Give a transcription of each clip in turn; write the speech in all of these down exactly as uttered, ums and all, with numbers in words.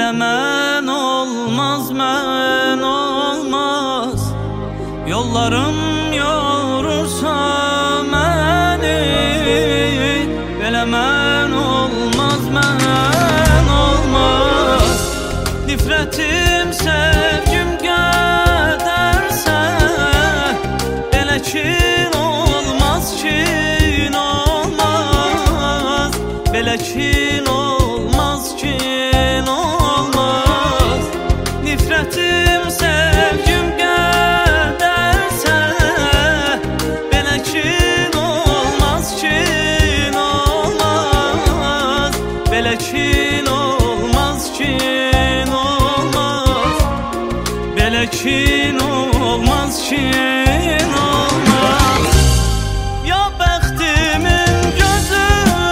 Elə mən olmaz, mən olmaz. Yollarım yorursa məni, elə mən olmaz, mən olmaz. Nifrətim sevgim qədərsə, elə kin olmaz, kin olmaz. Belə kin olmaz, kin olmaz. Nifrətim sevgim qədərsə, belə kin olmaz, kin olmaz. Belə kin olmaz, kin olmaz. Belə kin olmaz, kin olmaz. Ya bəxtimin gözü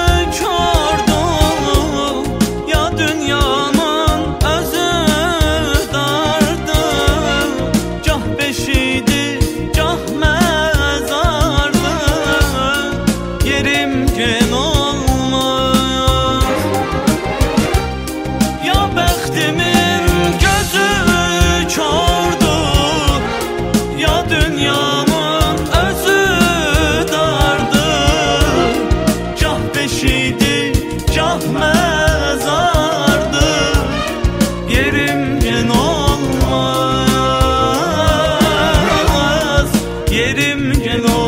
kördür, ya dünyanın özü dardır. Gah beşidir, gah məzardır, yerim gen olmaz. Ya bəxtimin gözü kördür, ya dünyanın özü dardır. Gah beşidir, gah məzardır, yerim gen olmaz. Yerim gen olmaz.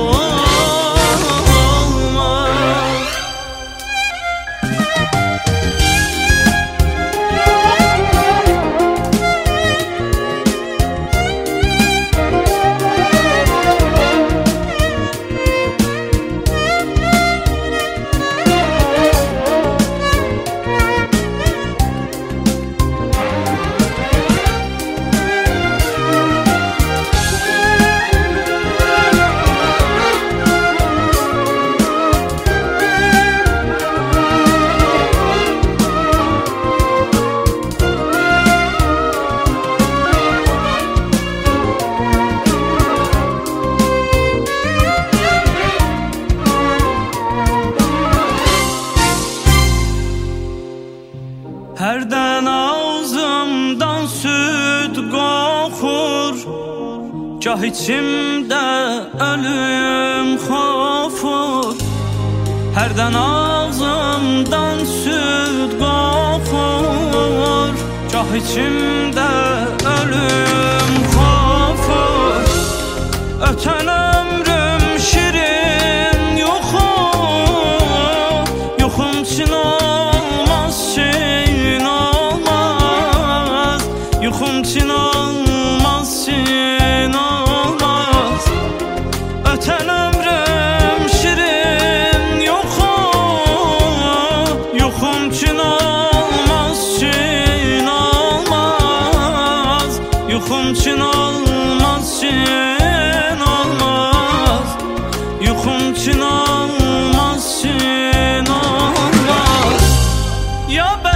Hərdən ağzımdan süd qoxur, gah içimdə ölüm xofur. Hərdən ağzımdan süd qoxur, gah içimdə ölüm xofur. Ötən ömrüm şirin yuxum, yuxum çin olmaz, çin olmaz. Yuxum çin olmaz, çin olmaz. Ötən ömrüm şirin yuxum, yuxum çin olmaz, çin olmaz. Yuxum çin olmaz, çin olmaz. Yuxum çin olmaz, çin olmaz. Ya ben